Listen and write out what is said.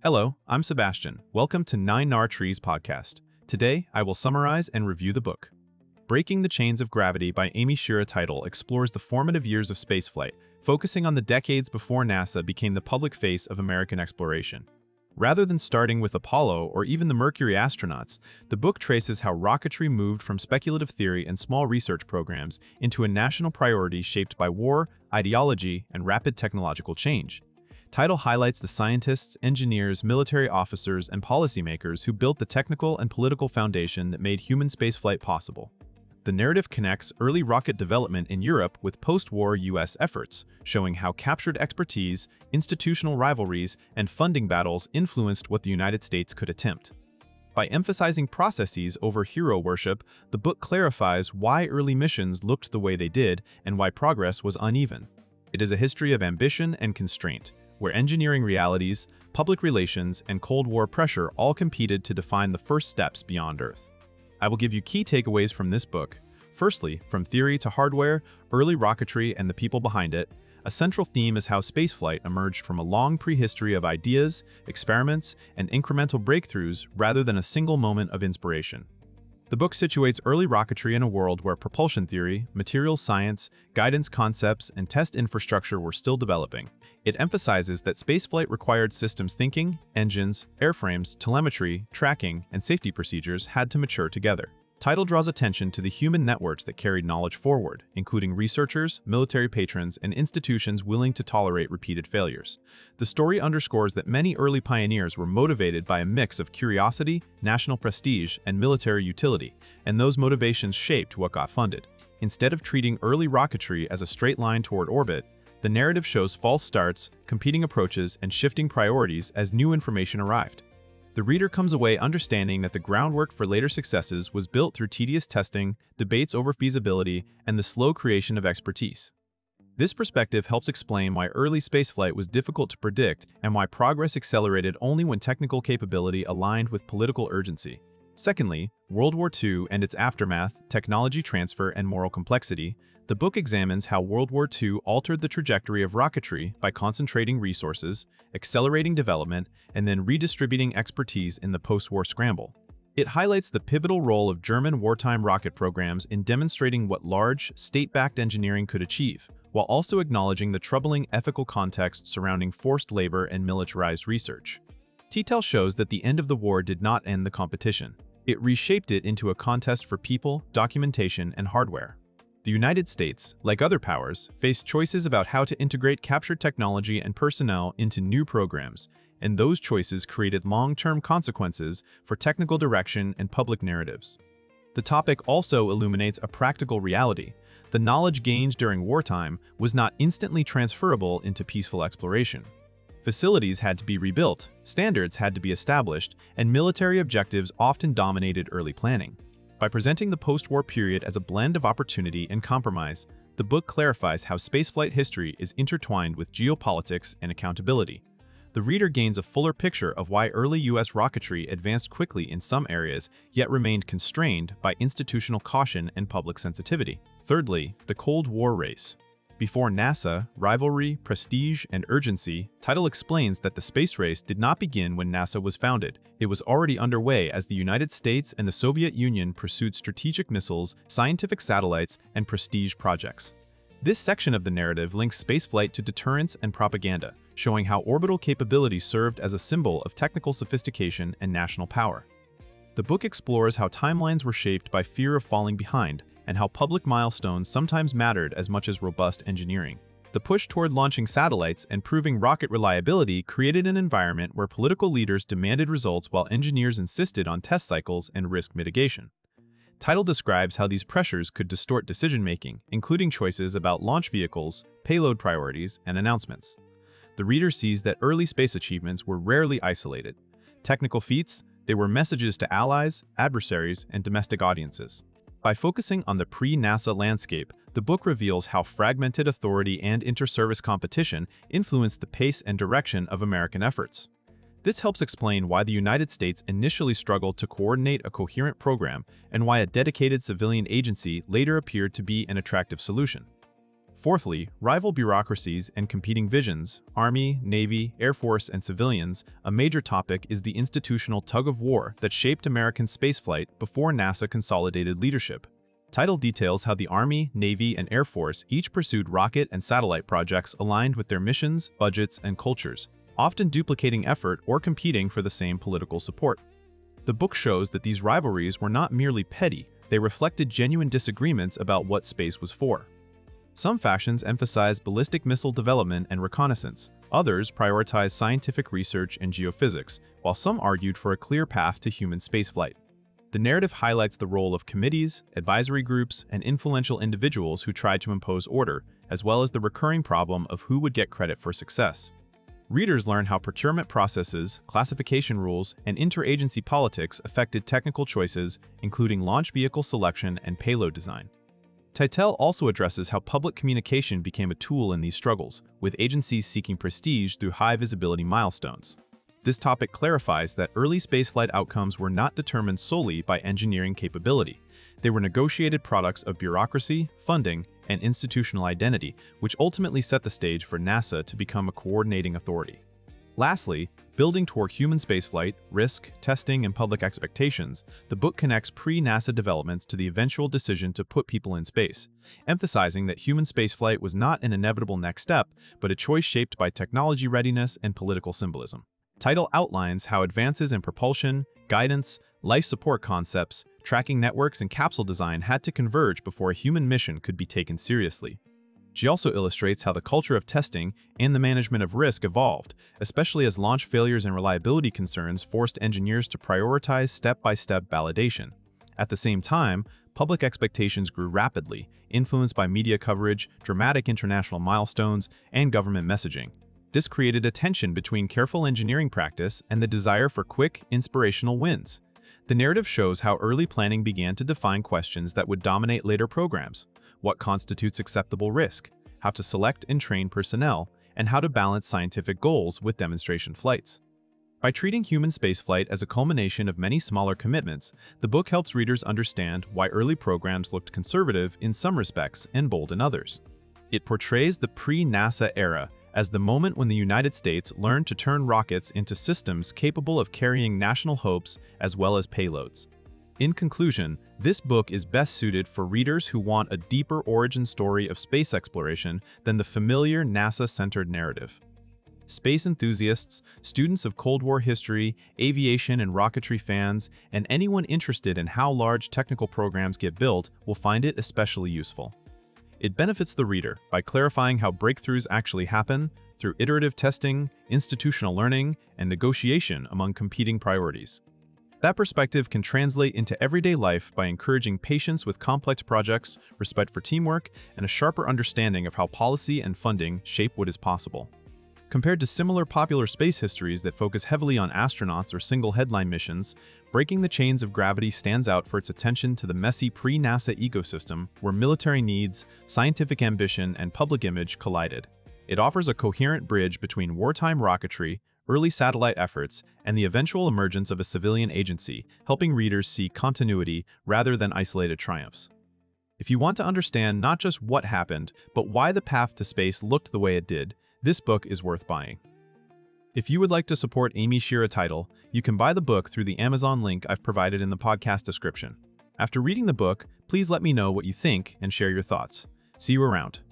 Hello, I'm Sebastian. Welcome to Nine Nar Trees podcast. Today, I will summarize and review the book. Breaking the Chains of Gravity by Amy Shira title explores the formative years of spaceflight, focusing on the decades before NASA became the public face of American exploration. Rather than starting with Apollo or even the Mercury astronauts, the book traces how rocketry moved from speculative theory and small research programs into a national priority shaped by war, ideology, and rapid technological change. Title highlights the scientists, engineers, military officers, and policymakers who built the technical and political foundation that made human spaceflight possible. The narrative connects early rocket development in Europe with post-war U.S. efforts, showing how captured expertise, institutional rivalries, and funding battles influenced what the United States could attempt. By emphasizing processes over hero worship, the book clarifies why early missions looked the way they did and why progress was uneven. It is a history of ambition and constraint, where engineering realities, public relations, and Cold War pressure all competed to define the first steps beyond Earth. I will give you key takeaways from this book. Firstly, from theory to hardware, early rocketry and the people behind it, a central theme is how spaceflight emerged from a long prehistory of ideas, experiments, and incremental breakthroughs rather than a single moment of inspiration. The book situates early rocketry in a world where propulsion theory, materials science, guidance concepts, and test infrastructure were still developing. It emphasizes that spaceflight required systems thinking, engines, airframes, telemetry, tracking, and safety procedures had to mature together. Title draws attention to the human networks that carried knowledge forward, including researchers, military patrons, and institutions willing to tolerate repeated failures. The story underscores that many early pioneers were motivated by a mix of curiosity, national prestige, and military utility, and those motivations shaped what got funded. Instead of treating early rocketry as a straight line toward orbit, the narrative shows false starts, competing approaches, and shifting priorities as new information arrived. The reader comes away understanding that the groundwork for later successes was built through tedious testing, debates over feasibility, and the slow creation of expertise. This perspective helps explain why early spaceflight was difficult to predict and why progress accelerated only when technical capability aligned with political urgency. Secondly, World War II and its aftermath, technology transfer, and moral complexity. The book examines how World War II altered the trajectory of rocketry by concentrating resources, accelerating development, and then redistributing expertise in the post-war scramble. It highlights the pivotal role of German wartime rocket programs in demonstrating what large, state-backed engineering could achieve, while also acknowledging the troubling ethical context surrounding forced labor and militarized research. Titel shows that the end of the war did not end the competition. It reshaped it into a contest for people, documentation, and hardware. The United States, like other powers, faced choices about how to integrate captured technology and personnel into new programs, and those choices created long-term consequences for technical direction and public narratives. The topic also illuminates a practical reality. The knowledge gained during wartime was not instantly transferable into peaceful exploration. Facilities had to be rebuilt, standards had to be established, and military objectives often dominated early planning. By presenting the post-war period as a blend of opportunity and compromise, the book clarifies how spaceflight history is intertwined with geopolitics and accountability. The reader gains a fuller picture of why early U.S. rocketry advanced quickly in some areas, yet remained constrained by institutional caution and public sensitivity. Thirdly, the Cold War race. Before NASA, rivalry, prestige, and urgency, Title explains that the space race did not begin when NASA was founded. It was already underway as the United States and the Soviet Union pursued strategic missiles, scientific satellites, and prestige projects. This section of the narrative links spaceflight to deterrence and propaganda, showing how orbital capability served as a symbol of technical sophistication and national power. The book explores how timelines were shaped by fear of falling behind, and how public milestones sometimes mattered as much as robust engineering. The push toward launching satellites and proving rocket reliability created an environment where political leaders demanded results while engineers insisted on test cycles and risk mitigation. Title describes how these pressures could distort decision-making, including choices about launch vehicles, payload priorities, and announcements. The reader sees that early space achievements were rarely isolated. Technical feats, they were messages to allies, adversaries, and domestic audiences. By focusing on the pre-NASA landscape, the book reveals how fragmented authority and inter-service competition influenced the pace and direction of American efforts. This helps explain why the United States initially struggled to coordinate a coherent program and why a dedicated civilian agency later appeared to be an attractive solution. Fourthly, rival bureaucracies and competing visions, Army, Navy, Air Force, and civilians. A major topic is the institutional tug-of-war that shaped American spaceflight before NASA consolidated leadership. Title details how the Army, Navy, and Air Force each pursued rocket and satellite projects aligned with their missions, budgets, and cultures, often duplicating effort or competing for the same political support. The book shows that these rivalries were not merely petty, they reflected genuine disagreements about what space was for. Some factions emphasized ballistic missile development and reconnaissance, others prioritized scientific research and geophysics, while some argued for a clear path to human spaceflight. The narrative highlights the role of committees, advisory groups, and influential individuals who tried to impose order, as well as the recurring problem of who would get credit for success. Readers learn how procurement processes, classification rules, and interagency politics affected technical choices, including launch vehicle selection and payload design. Title also addresses how public communication became a tool in these struggles, with agencies seeking prestige through high-visibility milestones. This topic clarifies that early spaceflight outcomes were not determined solely by engineering capability. They were negotiated products of bureaucracy, funding, and institutional identity, which ultimately set the stage for NASA to become a coordinating authority. Lastly, building toward human spaceflight, risk, testing, and public expectations, the book connects pre-NASA developments to the eventual decision to put people in space, emphasizing that human spaceflight was not an inevitable next step, but a choice shaped by technology readiness and political symbolism. Title outlines how advances in propulsion, guidance, life support concepts, tracking networks, and capsule design had to converge before a human mission could be taken seriously. She also illustrates how the culture of testing and the management of risk evolved, especially as launch failures and reliability concerns forced engineers to prioritize step-by-step validation. At the same time, public expectations grew rapidly, influenced by media coverage, dramatic international milestones, and government messaging. This created a tension between careful engineering practice and the desire for quick, inspirational wins. The narrative shows how early planning began to define questions that would dominate later programs: what constitutes acceptable risk, how to select and train personnel, and how to balance scientific goals with demonstration flights. By treating human spaceflight as a culmination of many smaller commitments, the book helps readers understand why early programs looked conservative in some respects and bold in others. It portrays the pre-NASA era as the moment when the United States learned to turn rockets into systems capable of carrying national hopes as well as payloads. In conclusion, this book is best suited for readers who want a deeper origin story of space exploration than the familiar NASA-centered narrative. Space enthusiasts, students of Cold War history, aviation and rocketry fans, and anyone interested in how large technical programs get built will find it especially useful. It benefits the reader by clarifying how breakthroughs actually happen through iterative testing, institutional learning, and negotiation among competing priorities. That perspective can translate into everyday life by encouraging patience with complex projects, respect for teamwork, and a sharper understanding of how policy and funding shape what is possible. Compared to similar popular space histories that focus heavily on astronauts or single headline missions, Breaking the Chains of Gravity stands out for its attention to the messy pre-NASA ecosystem where military needs, scientific ambition, and public image collided. It offers a coherent bridge between wartime rocketry, early satellite efforts, and the eventual emergence of a civilian agency, helping readers see continuity rather than isolated triumphs. If you want to understand not just what happened, but why the path to space looked the way it did, this book is worth buying. If you would like to support Amy Shira Title, you can buy the book through the Amazon link I've provided in the podcast description. After reading the book, please let me know what you think and share your thoughts. See you around.